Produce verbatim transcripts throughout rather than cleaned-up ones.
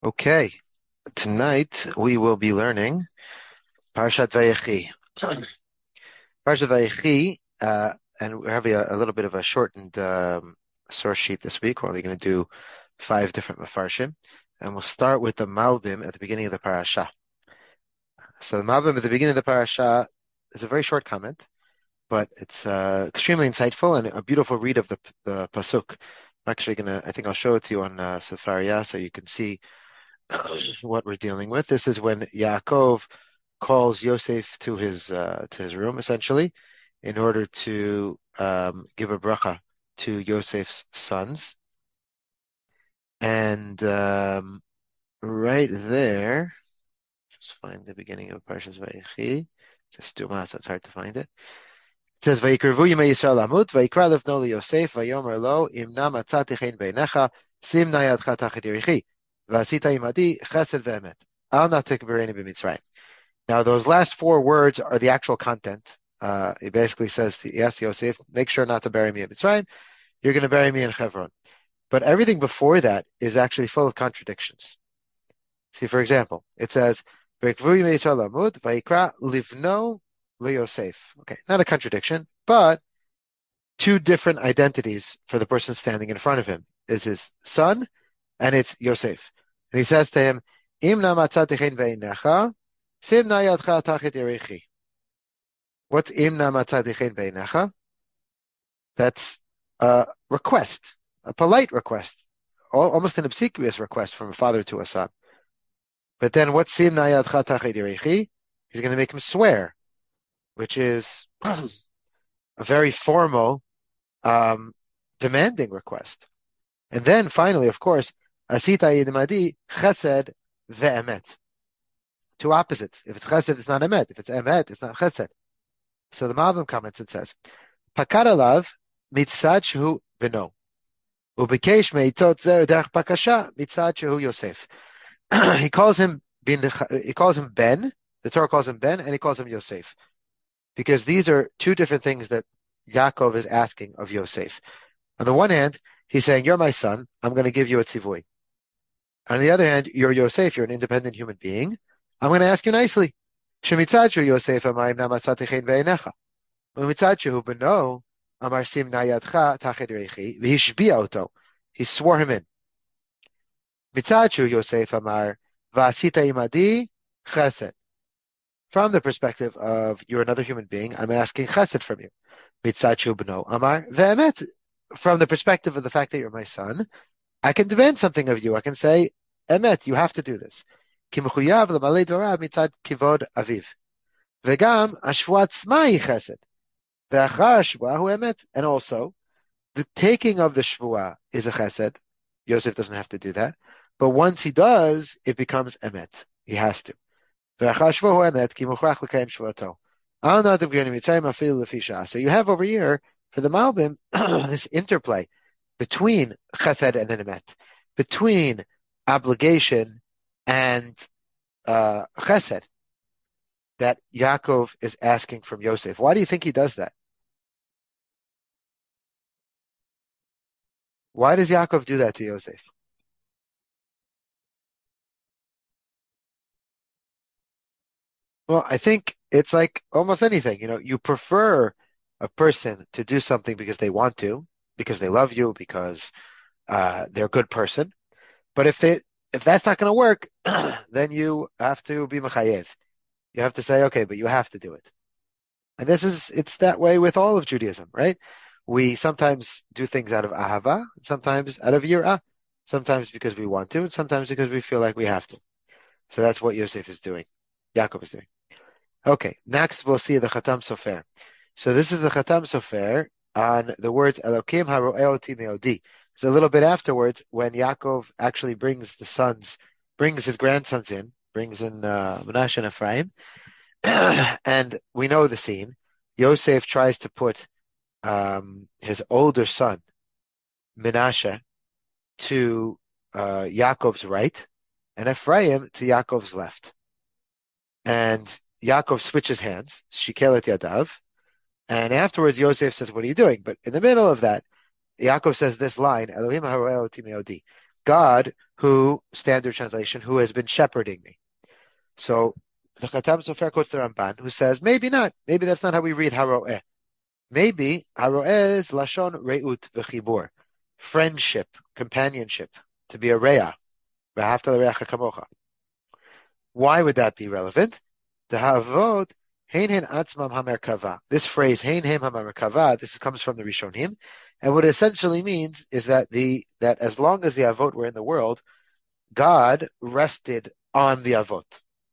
Okay, tonight we will be learning Parshat Vayechi. Parshat Vayechi, uh, and we're having a, a little bit of a shortened um, source sheet this week. We're only going to do five different mafarshim, and we'll start with the Malbim at the beginning of the parasha. So the Malbim at the beginning of the parasha is a very short comment, but it's uh, extremely insightful and a beautiful read of the the pasuk. I'm actually gonna, I think I'll show it to you on uh, Sefaria so you can see what we're dealing with. This is when Yaakov calls Yosef to his uh, to his room, essentially, in order to um, give a bracha to Yosef's sons. And um, right there, just find the beginning of Parshas Vayechi. It's a stuma, so it's hard to find it. It says, "Vayikrevu Yimei Yisrael Lamut, Vayikra Livno LiYosef, Vayomer Lo, Imna Matzati Chen Beinecha, Sim Nayadcha Tachet Yerichi, V'asita Imadi Chesed Ve'emet, Al Na Tikbereni B'Mitzrayim." Now, those last four words are the actual content. Uh, it basically says, to, yes, Yosef, make sure not to bury me in Mitzrayim. You're going to bury me in Hebron. But everything before that is actually full of contradictions. See, for example, it says, Vayikra livno leYosef. Okay, not a contradiction, but two different identities for the person standing in front of him is his son and it's Yosef. And he says to him, Im na matzati chen ve'inecha, sim na yadcha tachet yerichi. What's im na matzati chen ve'inecha? That's a request, a polite request, almost an obsequious request from a father to a son. But then what's sim na yadcha tachet yerichi? He's going to make him swear, which is a very formal, um, demanding request. And then finally, of course, asita yidmadi chesed ve'emet. Two opposites. If it's chesed, it's not emet. If it's emet, it's not chesed. So the Malbim comments and says, Pakad alav mitzad shehu beno. Ubikesh meitot zer derech pakasha mitzad shehu Yosef. He calls him bin, he calls him Ben. The Torah calls him Ben, and he calls him Yosef, because these are two different things that Yaakov is asking of Yosef. On the one hand, he's saying, "You're my son. I'm going to give you a tzivui." On the other hand, you're Yosef. You're an independent human being. I'm going to ask you nicely. Shemitzad shehu Yosef amayim namatzati chen ve'enecha. Umitzad shehu beno amar sim nayadcha tachet reichi v'hishbia oto. He swore him in. Mitzad shehu Yosef amar v'asita imadi chesed. From the perspective of you're another human being, I'm asking chesed from you. Mitzad shehu beno amar ve'emet. From the perspective of the fact that you're my son, I can demand something of you. I can say, emet, you have to do this. Ki mechuyav l'malei Torah mitzad kivod aviv. Vegam hashvua tzma hi chesed. Ve'achar hashvua hu emet. And also, the taking of the shvua is a chesed. Yosef doesn't have to do that. But once he does, it becomes emet. He has to. Ve'achar hashvua hu emet ki muchrach l'kayim shvuato. Al na tibgirni mitzrayim afilu lefi shah. So you have over here, for the Malbim, this interplay between chesed and emet, between obligation and uh, chesed, that Yaakov is asking from Yosef. Why do you think he does that? Why does Yaakov do that to Yosef? Well, I think it's like almost anything. You know, you prefer a person to do something because they want to, because they love you, because uh, they're a good person. But if they if that's not going to work, then you have to be mechayev. You have to say, okay, but you have to do it. And this is, it's that way with all of Judaism, right? We sometimes do things out of ahava, sometimes out of yirah, sometimes because we want to, and sometimes because we feel like we have to. So that's what Yosef is doing. Yaakov is doing. Okay, next we'll see the Khatam Sofer. So this is the Khatam Sofer on the words Elokim haro'eoti me'odi. So a little bit afterwards, when Yaakov actually brings the sons, brings his grandsons in, brings in uh, Menashe and Ephraim, and we know the scene. Yosef tries to put um, his older son, Menashe, to uh, Yaakov's right, and Ephraim to Yaakov's left. And Yaakov switches hands, shikelet yadav, and afterwards Yosef says, "What are you doing?" But in the middle of that, Yaakov says this line, Elohim haro'eh oti me'odi. God who, standard translation, who has been shepherding me. So the Khatam Sofer quotes the Ramban, who says, maybe not. Maybe that's not how we read Haro'eh. Maybe Haro'eh is Lashon Re'ut v'chibur, friendship, companionship, to be a Re'ah. V'ahavta l'reacha kamocha. Why would that be relevant? The Havot, Hein Hen Atzmam HaMerkava. This phrase, Hein Hem HaMerkava, this comes from the Rishonim, and what it essentially means is that the that as long as the Avot were in the world, God rested on the Avot.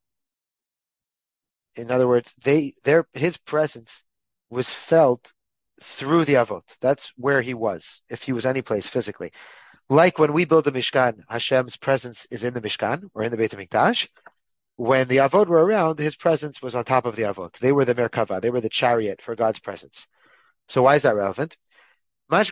In other words, they their his presence was felt through the Avot. That's where he was, if he was any place physically. Like when we build the Mishkan, Hashem's presence is in the Mishkan, or in the Beit HaMikdash. When the Avot were around, his presence was on top of the Avot. They were the Merkava, they were the chariot for God's presence. So why is that relevant? When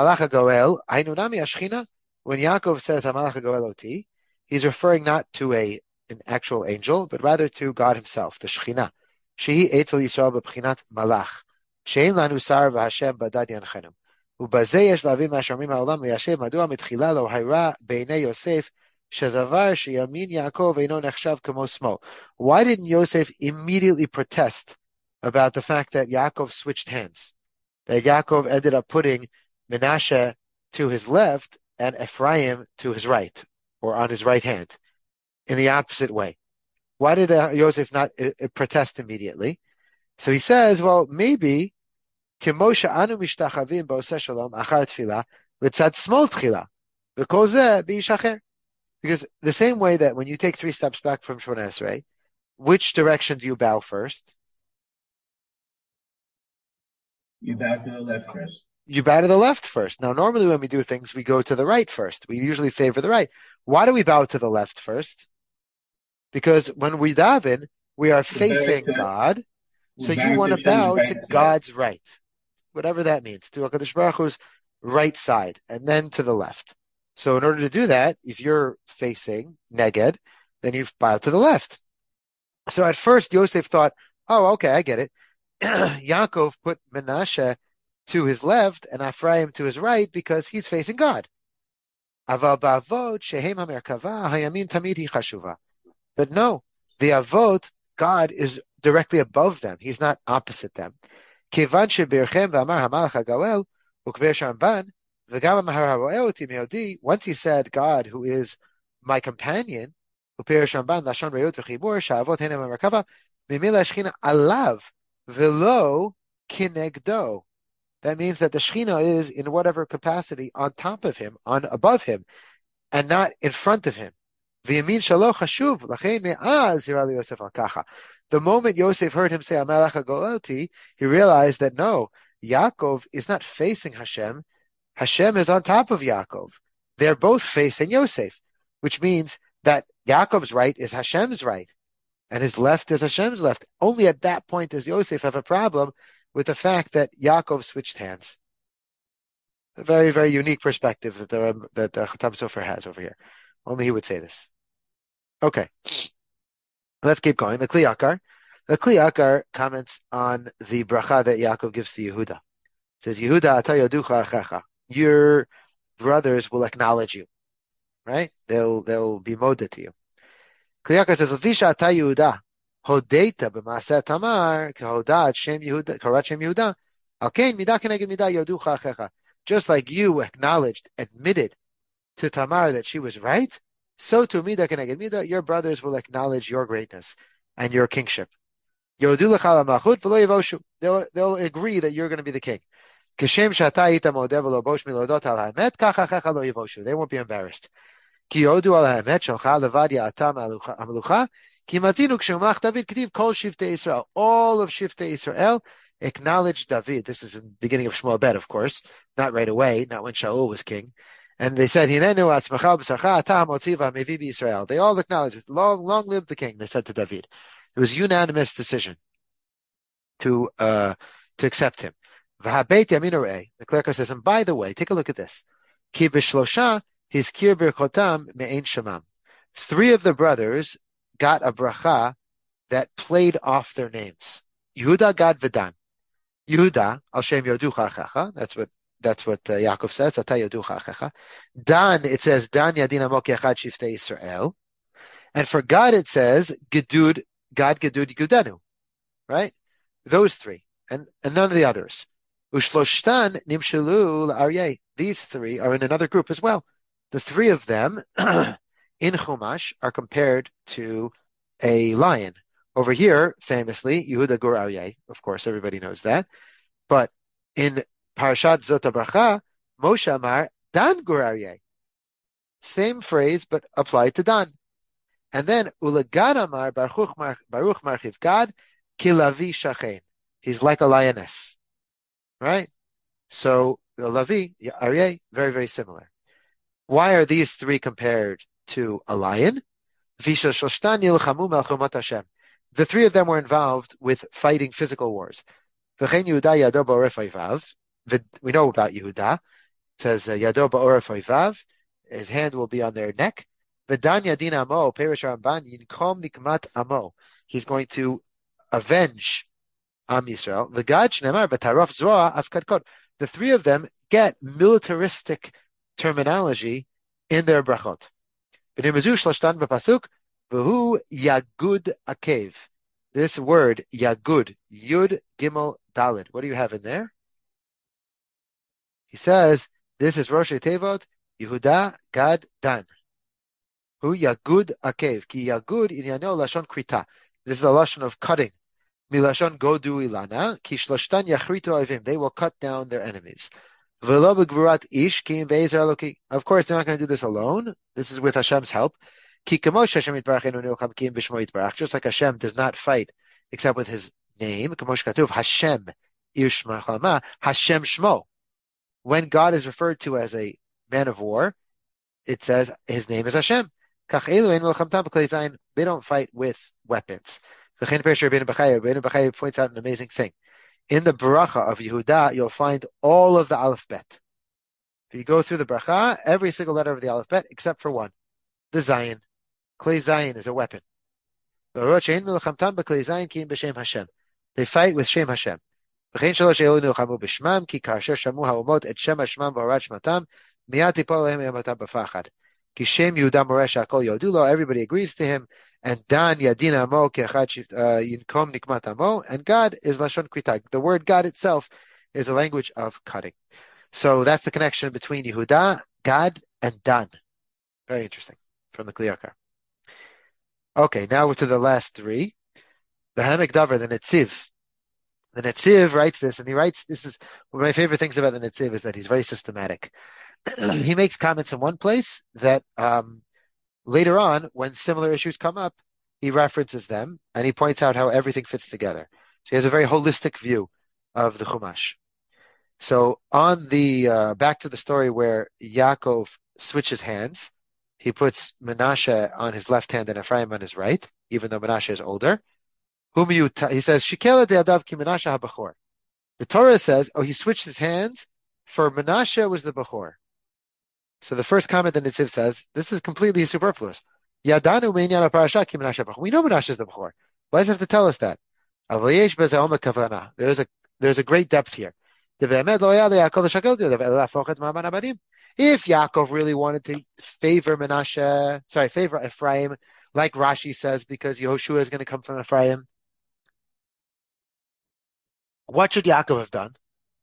Yaakov says Hamalach Goel Oti, he's referring not to a an actual angel, but rather to God himself, the Shechina. Shehi Eitzel Yisrael b'Pchinat Malach. Shein lanu sar v'Hashem badad yanchenu. Ubazeh yesh lavim ma'ashamim ha'olam liyashev madua mitchila lo hayra beinei Yosef shezavar sheyamin Yaakov eino nechshav kamo smol. Why didn't Yosef immediately protest about the fact that Yaakov switched hands? That Yaakov ended up putting Menashe to his left and Ephraim to his right, or on his right hand, in the opposite way. Why did uh, Yosef not uh, protest immediately? So he says, well, maybe Kimosha anu mishtachavim ba'oseh shalom achar tefillah l'tzad smol tchila v'kol zeh b'ishacher. Because the same way that when you take three steps back from Shemona Esrei, which direction do you bow first? You bow to the left first. You bow to the left first. Now, normally when we do things, we go to the right first. We usually favor the right. Why do we bow to the left first? Because when we daven, we are facing God. So you want to bow to God's right, whatever that means, to HaKadosh Baruch Hu's right side, and then to the left. So in order to do that, if you're facing Neged, then you bow to the left. So at first, Yosef thought, oh, okay, I get it. Yaakov put Menashe to his left and Ephraim to his right because he's facing God. But no, the Avot, God is directly above them. He's not opposite them. Once he said, God, who is my companion, Velo kinegdo. That means that the Shechina is in whatever capacity on top of him, on above him, and not in front of him. The moment Yosef heard him say Hamalach Goel Oti, he realized that no, Yaakov is not facing Hashem. Hashem is on top of Yaakov. They're both facing Yosef, which means that Yaakov's right is Hashem's right, and his left is Hashem's left. Only at that point does Yosef have a problem with the fact that Yaakov switched hands. A very, very unique perspective that the that the Khatam Sofer has over here. Only he would say this. Okay, let's keep going. The Kli Yakar. The Kli Yakar comments on the bracha that Yaakov gives to Yehuda. It says, Yehuda ata yaducha achecha. Your brothers will acknowledge you, right? They'll they'll be moded to you. Kli Yakar says, Visha ata Yehuda hodeta b'maaseh Tamar kehodat Shem Yehuda karat Shem Yehuda alkein midah keneged midah yaducha achecha. Just like you acknowledged, admitted to Tamar that she was right, so to midah keneged midah, your brothers will acknowledge your greatness and your kingship. They'll, they'll agree that you're going to be the king. They won't be embarrassed. All of Shiftei Israel acknowledged David. This is in the beginning of Shmuel Bet, of course, not right away, not when Shaul was king. And they said, They all acknowledged, long, long live the king, they said to David. It was a unanimous decision to uh, to accept him. The cleric says, and by the way, take a look at this. Ki b'shlosha his kir birchotam me'ein shamam. Three of the brothers got a bracha that played off their names. Yehuda, Gad, V'dan. Yehuda, al shem yoducha achacha. That's what That's what uh, Yaakov says. Ata yoducha achecha. Dan, it says, Dan yadin amo ke'echad shiftei Yisrael. And for God, it says, Gedud, God Gedud Yudenu, right? Those three, and, and none of the others. Ushloshtan nimshelu la'aryeh. These three are in another group as well. The three of them in Chumash are compared to a lion. Over here, famously, Yehuda Gur Aryeh. Of course, everybody knows that. But in Parashat Zot HaBracha, Moshe Amar Dan Gur Aryeh. Same phrase, but applied to Dan. And then Ulagad Amar Baruch Baruch Marchiv Gad Kilavi Shachen. He's like a lioness, right? So the Lavi Aryeh, very very similar. Why are these three compared to a lion? The three of them were involved with fighting physical wars. We know about Yehuda. It says Yado ba'oref oivav. His hand will be on their neck. V'dan yadin amo perish Ramban yinkom nikmat amo. He's going to avenge Am Yisrael. V'gad shnemar b'taraf zoa afkadkod. The three of them get militaristic terminology in their brachot. V'nirmazu shlashtan b'pasuk v'hu yagud akev. This word yagud, yud gimel dalid. What do you have in there? He says this is Rosh Tevot Yehuda Gad Dan. Hu yagud akev ki yagud inyano lashon krita. This is the lashon of cutting. Milashon godu ilana ki shloshtan yachritu avim. They will cut down their enemies. V'lo b'gvurat ish ki im be'ezer eloki. Of course, they're not going to do this alone. This is with Hashem's help. Ki kamosh Hashem yitbarach enu nilcham ki im b'shmo yitbarach. Just like Hashem does not fight except with His name. Kamosh katuv Hashem ishma chalma Hashem shmo. When God is referred to as a man of war, it says His name is Hashem. They don't fight with weapons. Rabbeinu Bachai points out an amazing thing. In the bracha of Yehuda, you'll find all of the Aleph Bet. If you go through the bracha, every single letter of the Aleph Bet, except for one, the Zayin. Klei Zayin is a weapon. They fight with Shem Hashem. וכן שלוש אלו נלחמו בשמם, כי כאשר שמעו האומות את שם השמם והורד שמתם, מיד תיפול להם אימתם בפחד. כי שם יהודה מורה שהכל יודו לו, everybody agrees to him, and Dan yadin amo כאחד ינקום נקמת עמו, and God is לשון כריתה. The word God itself is a language of cutting. So that's the connection between Yehuda, Gad, and Dan. Very interesting, from the Kli Yakar. Okay, now we're to the last three. The Hamek Davar, the Netziv. The Netziv writes this, and he writes, this is one of my favorite things about the Netziv is that he's very systematic. He makes comments in one place that um, later on, when similar issues come up, he references them, and he points out how everything fits together. So he has a very holistic view of the Chumash. So on the, uh, back to the story where Yaakov switches hands, he puts Menashe on his left hand and Ephraim on his right, even though Menashe is older. Whom you t- he says, Shikela de Adav ki Menashe ha-Bachor. The Torah says, oh, he switched his hands, for Menashe was the Bachor. So the first comment that Netziv says, this is completely superfluous. Yadanu me'inyan ha-parasha ki Menashe ha-Bachor. We know Menashe is the Bachor. Why does he have to tell us that? Avayesh beze omek kavana. There is a, there's a great depth here. If Yaakov really wanted to favor Menashe, sorry, favor Ephraim, like Rashi says, because Yehoshua is going to come from Ephraim, what should Yaakov have done?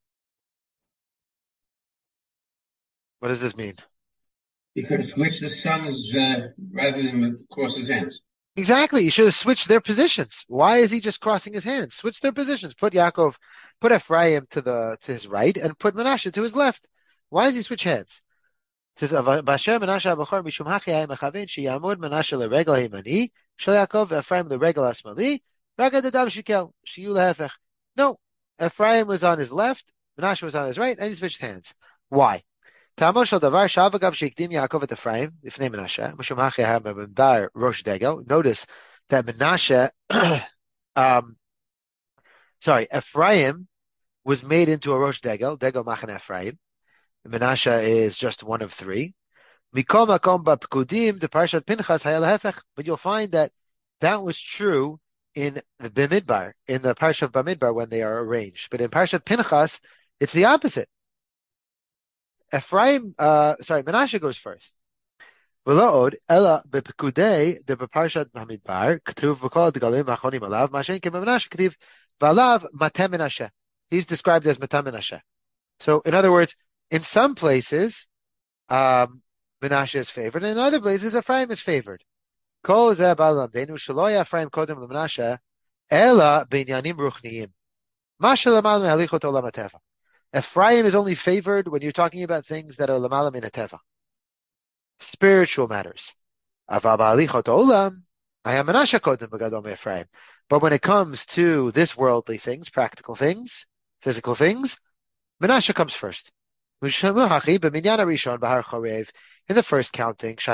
What does this mean? He could have switched the sons uh, rather than cross his hands. Exactly. He should have switched their positions. Why is he just crossing his hands? Switch their positions. Put Yaakov, put Ephraim to the to his right, and put Menashe to his left. Why does he switch hands? It says, "B'asher Menashe abachor mishum hachi hayim mechaven sheyamod Menashe leregel himani shel Yaakov Ephraim leregel asmali ragad adav shikel shiyu lehefech." No, Ephraim was on his left, Menashe was on his right, and he switched hands. Why? Notice that Menashe, um, sorry, Ephraim was made into a Rosh Degel, Degel Machan Ephraim. Menashe is just one of three. But you'll find that that was true in the Bamidbar, in the Parsha of Bamidbar when they are arranged. But in Parshat Pinchas, it's the opposite. Ephraim, uh, sorry, Menashe goes first. ולא עוד, אלא בפקודי דבפרשת במדבר, כתוב בכל הדגלים האחרונים עליו, מה שאין כממנשה כתיב, ועליו מטה מנשה. He's described as מטה מנשה. So, in other words, in some places, um, Menashe is favored, and in other places, Ephraim is favored. כל זה בא ללמדנו שלא היה אפרים קודם למנשה, אלא בעניינים רוחניים. מה שלמעלה מהליכות עולם הטבע. Ephraim is only favored when you're talking about things that are למעלה מן הטבע. Spiritual matters. But when it comes to this worldly things, practical things, physical things, Menashe comes first. In the first counting, in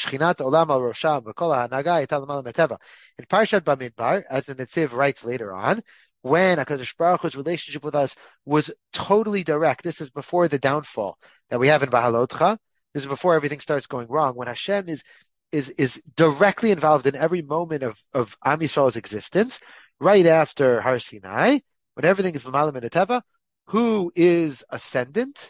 Parshat Bamidbar, as the Netziv writes later on, when HaKadosh Baruch Hu's relationship with us was totally direct, this is before the downfall that we have in Bahalotcha. This is before everything starts going wrong. When Hashem is is is directly involved in every moment of, of Am Yisrael's existence, right after Har Sinai, when everything is L'malam and Teva, who is ascendant?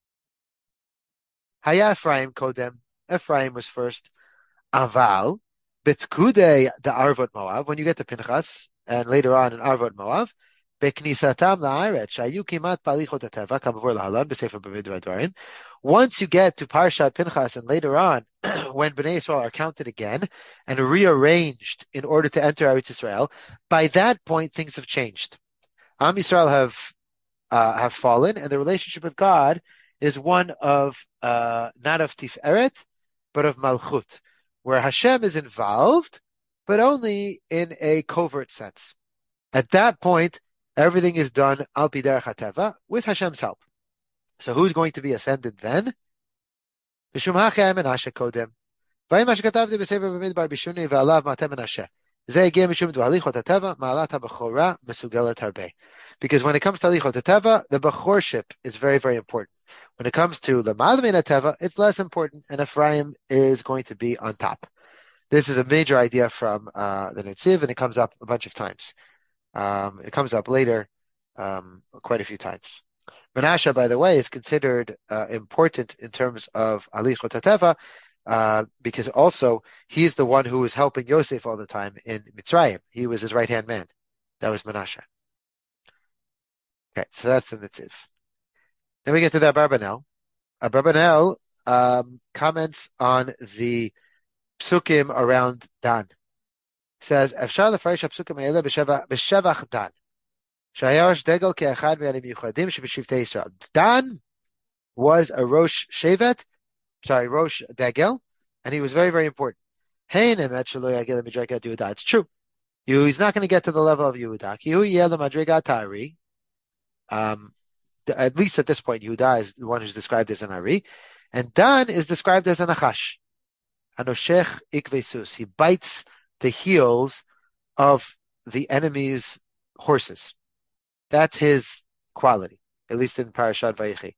Haya Ephraim Kodem. Ephraim was first. Aval, Bipkude the Arvot Moav, when you get to Pinchas, and later on in Arvot Moav, Beknisatam la'aret, shayu kimat palichot hateva, kamavur lahalan, b'sefer b'midbar dvarim. Once you get to Parshat Pinchas and later on, when Bnei Yisrael are counted again and rearranged in order to enter Eretz Yisrael, by that point things have changed. Am Yisrael have uh, have fallen, and the relationship with God is one of uh, not of Tiferet, but of Malchut, where Hashem is involved, but only in a covert sense. At that point, everything is done al pi derech hateva with Hashem's help. So who's going to be ascended then? Mishum hachei Menashe kodem. Vayim ma shekatavti b'sefer b'midbar bishuni ve'alav mateh Menashe. Zeh yigeh mishum d'halichot hateva ma'alat ha'bechora mesugelet harbeh. Because when it comes to halichot hateva, the bechorship is very, very important. When it comes to the malmin hateva, it's less important, and Ephraim is going to be on top. This is a major idea from uh, the Netziv, and it comes up a bunch of times. Um, it comes up later um, quite a few times. Menashe, by the way, is considered uh, important in terms of Alichot HaTeva uh, because also he's the one who was helping Yosef all the time in Mitzrayim. He was his right-hand man. That was Menashe. Okay, so that's the Netziv. Then we get to the Abarbanel. Abarbanel um, comments on the psukim around Dan. Says, "Efshar lefarish hapsukim haele b'shevach Dan. Shayarosh degel ke'echad me'anim yuchadim sheb'shivtei Yisrael." Dan was a Rosh Shevet, sorry, Rosh Degel, and he was very, very important. Hein emet shelo yagel l'madregat Yehuda. It's true. He's not going to get to the level of Yehuda. Ki hu yeh l'madregat Ari. Um, at least at this point, Yehuda is the one who's described as an Ari, and Dan is described as an Achash. Anoshech ikvesus. He bites the heels of the enemy's horses. That's his quality, at least in Parashat Vayechi.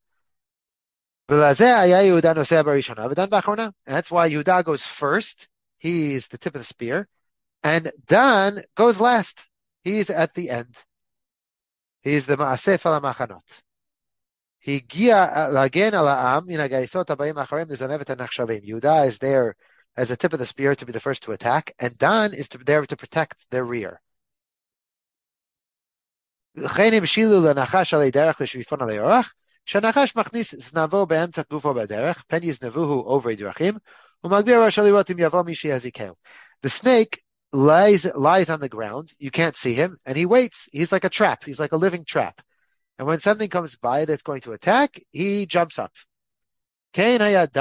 That's why Yehuda goes first. He's the tip of the spear. And Dan goes last. He's at the end. He's the Ma'asef al Machanot. Yehuda is there as the tip of the spear to be the first to attack, and Dan is to, there to protect their rear. The snake lies lies on the ground. You can't see him, and he waits. He's like a trap. He's like a living trap. And when something comes by that's going to attack, he jumps up. Megin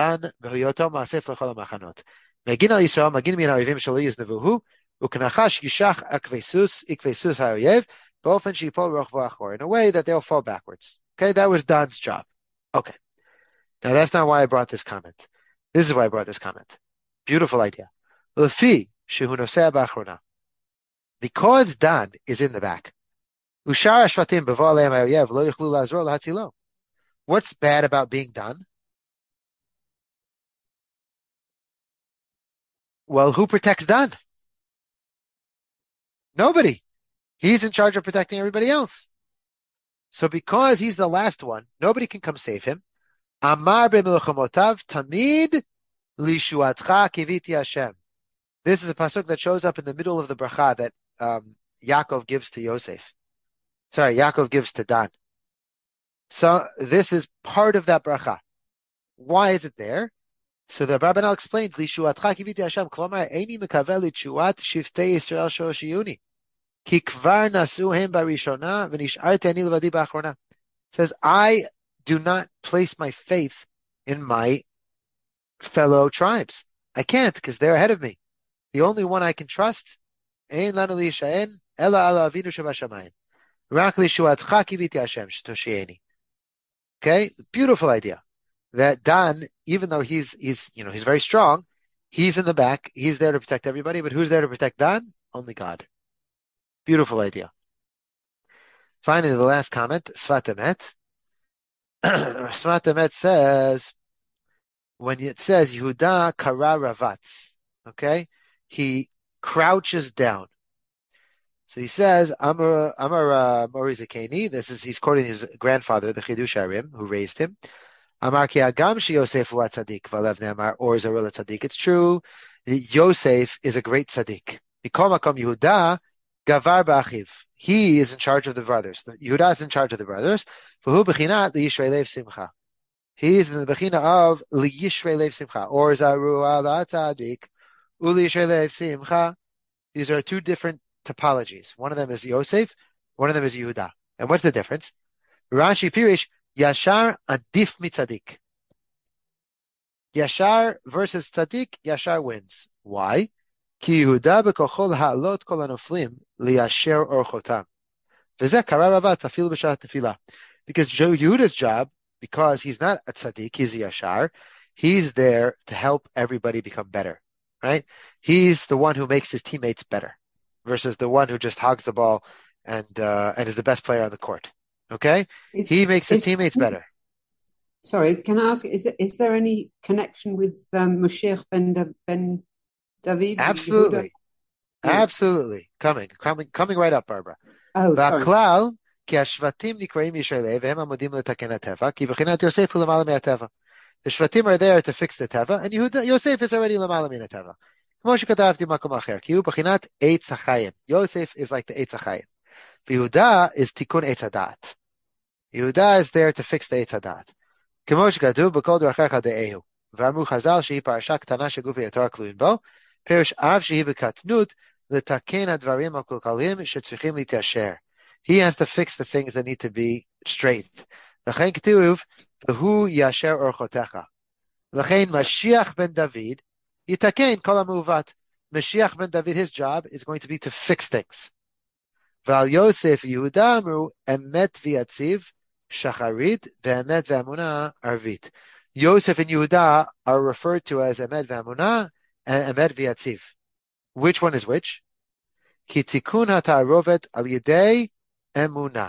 al Yisrael, Megin min ha'oivim shelo yiznevuhu, u'k'nachash yishach akvesus, ikvesus ha'oyev, b'ofen sheyipol rochvo achor, in a way that they'll fall backwards. Okay, that was Dan's job. Okay. Now that's not why I brought this comment. This is why I brought this comment. Beautiful idea. Lefi shehu noseh b'achrona. Because Dan is in the back, ushar hashvatim b'vo aleim ha'oyev lo yichlu la'azro lahatzilo. What's bad about being Dan? Well, who protects Dan? Nobody. He's in charge of protecting everybody else. So because he's the last one, nobody can come save him. Amar b'milchamotav tamid lishuatcha kiviti Hashem. This is a pasuk that shows up in the middle of the bracha that um, Yaakov gives to Yosef. Sorry, Yaakov gives to Dan. So this is part of that bracha. Why is it there? So the Barbanel explains, Lishuatcha kiviti Hashem, klomar eini mekavel lishuat shiftei Yisrael shoshiyuni. Ki kvar nasuhem barishona v'nisharti ani levadi b'achrona. Says, I do not place my faith in my fellow tribes. I can't because they're ahead of me. The only one I can trust, ein lanu lishaen ela ala avinu shabashamayim. Rak lishuatcha kiviti Hashem shetoshiyeni. Okay, beautiful idea. That Dan, even though he's he's you know he's very strong, he's in the back. He's there to protect everybody. But who's there to protect Dan? Only God. Beautiful idea. Finally, the last comment, Sfat Emet. Sfat Emet says, when it says Yehuda kara ravatz, okay, he crouches down. So he says, Amar Amar uh, Mori Zakeni. This is he's quoting his grandfather, the Chidush Arim, who raised him. Amar ki agam she Yosef hu tzaddik v'alev ne'amar or zarul tzaddik. It's true. Yosef is a great tzaddik. Mikol makom Yehuda gavar ba'achiv. He is in charge of the brothers. Yehuda is in charge of the brothers. V'hu b'chinat liyishrei lev simcha. He is in the b'china of liyishrei lev simcha or zaru ala tzaddik uliyishrei lev simcha. These are two different topologies. One of them is Yosef. One of them is Yehuda. And what's the difference? Rashi Pirish. Yashar adif mitzadik. Yashar versus tzaddik, Yashar wins. Why? Ki Yehuda bekochol ha'alot kol hanoflim liyasher orchotam. V'zeh kara ravatz afil b'shat tefillah. Because Yehuda's job, because he's not a tzaddik, he's a Yashar, he's there to help everybody become better, right? He's the one who makes his teammates better versus the one who just hogs the ball and uh, and is the best player on the court. Okay, is, he makes his is, teammates better. Sorry, can I ask? Is is there any connection with um, Moshiach ben ben David? Absolutely, Yehuda? Absolutely. Coming, coming, coming right up, Barbara. Oh, sorry. כי השבטים נקראים ישרי והם עמודים לתקן הטבע, כי בחינת יוסף הוא למעלה מהטבע. The shvatim are there to fix the teva, and Yehuda, Yosef is already למעלה מן הטבע. כמו שכתבתי במקום אחר, כי הוא בחינת עץ החיים. Yosef is like the עץ החיים. Yehuda is tikkun eitz hadat. Yehuda is there to fix the eitz hadat. כמו שכתוב בכל דרכיך דאהו. ואמרו חז"ל שהיא פרשה קטנה שגופי התורה כלואים בו, פירוש אף שהיא בקטנות לתקן הדברים הקלקליים שצריכים להתיישר. He has to fix the things that need to be straightened. לכן כתוב, והוא ישר אורחותיך. לכן משיח בן דוד יתקן כל המעוות. Mashiach ben David, his job is going to be to fix things. ועל יוסף יהודה אמרו, אמת ויציב, שחרית, ואמת ואמונה ערבית. Yosef and Yehuda are referred to as Emet ve'amunah and Emet ve'yatziv. Which one is which? Ki tikun ha'ta'arovet al yedei emunah.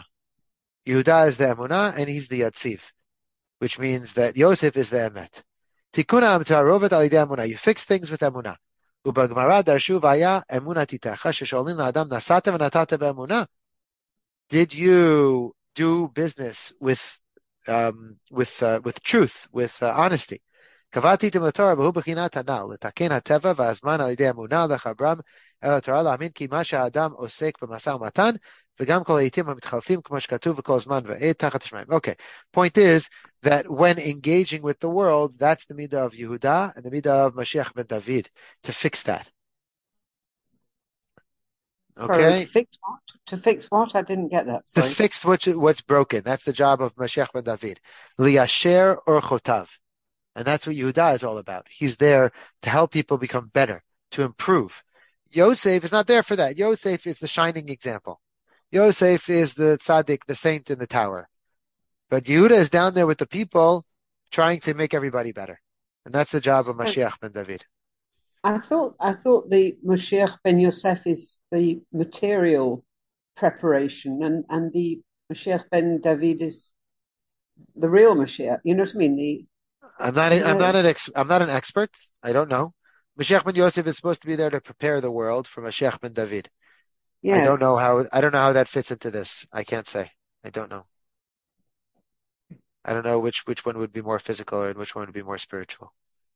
Yehuda is the emunah and he's the yatziv, which means that Yosef is the Emet. Tikun ha'ta'arovet al yedei emunah. You fix things with emunah. Ubagmara darshu vaya emunah titecha shesholin la'adam nasata v'natata be'emunah. Did you do business with Um, with uh, with truth, with uh, honesty? קבעתיתם לתורה והוא בחינת הנ"ל, לתקן הטבע והזמן על ידי אמונה לחברם אל התורה, להאמין כי מה שהאדם עוסק במשא ומתן, וגם כל העיתים המתחלפים כמו שכתוב בכל זמן ועת תחת השמיים. Okay, point is that when engaging with the world, that's the midah of Yehuda and the midah of Mashiach ben David to fix that. Okay. Sorry, to fix what? To fix what? I didn't get that. Sorry. To fix what's, what's broken. That's the job of Mashiach ben David. Liyasher orchotav. And that's what Yehuda is all about. He's there to help people become better, to improve. Yosef is not there for that. Yosef is the shining example. Yosef is the tzaddik, the saint in the tower. But Yehuda is down there with the people trying to make everybody better. And that's the job of Mashiach ben David. I thought I thought the Mashiach ben Yosef is the material preparation, and, and the Mashiach ben David is the real Mashiach. You know what I mean? The I'm not. A, I'm not an. Ex, I'm not an expert. I don't know. Mashiach ben Yosef is supposed to be there to prepare the world for Mashiach ben David. Yes. I don't know how. I don't know how that fits into this. I can't say. I don't know. I don't know which which one would be more physical and which one would be more spiritual.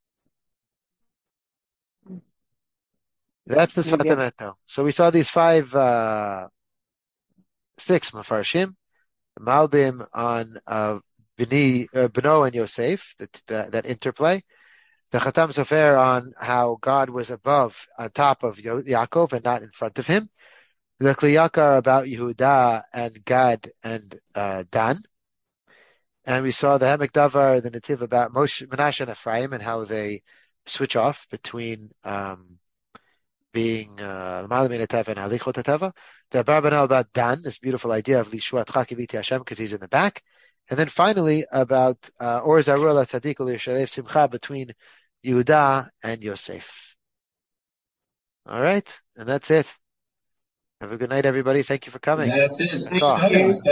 That's the Sfat Maybe I- Emet, though. So we saw these five, uh, six Mefarshim, Malbim on uh, Bini, uh, Beno and Yosef, that, that that interplay. The Chatam Sofer on how God was above, on top of Yo- Yaakov and not in front of him. The Kli Yakar about Yehuda and Gad and uh, Dan. And we saw the Hemek Davar, the Nativ about Moshe, Menashe and Ephraim and how they switch off between um, being Malamin Ateva and Halichot Ateva. The Barbanel about Dan, this beautiful idea of Lishuat Chakiviti Hashem because he's in the back. And then finally about uh, Or Zarur La Tzaddik Ul Yishalev Simcha between Yehuda and Yosef. All right, and that's it. Have a good night, everybody. Thank you for coming. That's it. That's all. Okay.